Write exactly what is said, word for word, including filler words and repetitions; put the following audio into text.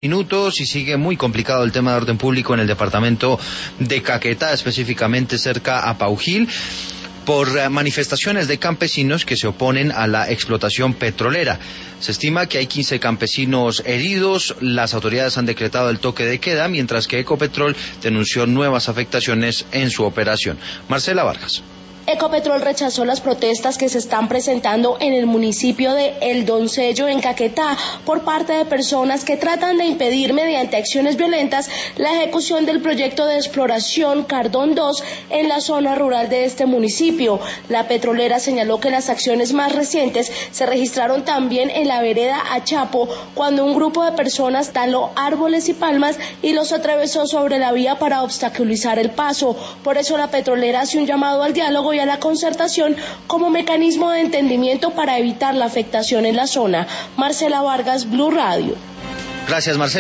Minutos y sigue muy complicado el tema de orden público en el departamento de Caquetá, específicamente cerca a Paujil, por manifestaciones de campesinos que se oponen a la explotación petrolera. Se estima que hay quince campesinos heridos, las autoridades han decretado el toque de queda, mientras que Ecopetrol denunció nuevas afectaciones en su operación. Marcela Vargas. Ecopetrol rechazó las protestas que se están presentando en el municipio de El Doncello, en Caquetá, por parte de personas que tratan de impedir mediante acciones violentas la ejecución del proyecto de exploración Cardón dos en la zona rural de este municipio. La petrolera señaló que las acciones más recientes se registraron también en la vereda Achapo, cuando un grupo de personas taló árboles y palmas y los atravesó sobre la vía para obstaculizar el paso. Por eso la petrolera hace un llamado al diálogo y a la concertación como mecanismo de entendimiento para evitar la afectación en la zona. Marcela Vargas, Blue Radio. Gracias, Marcela.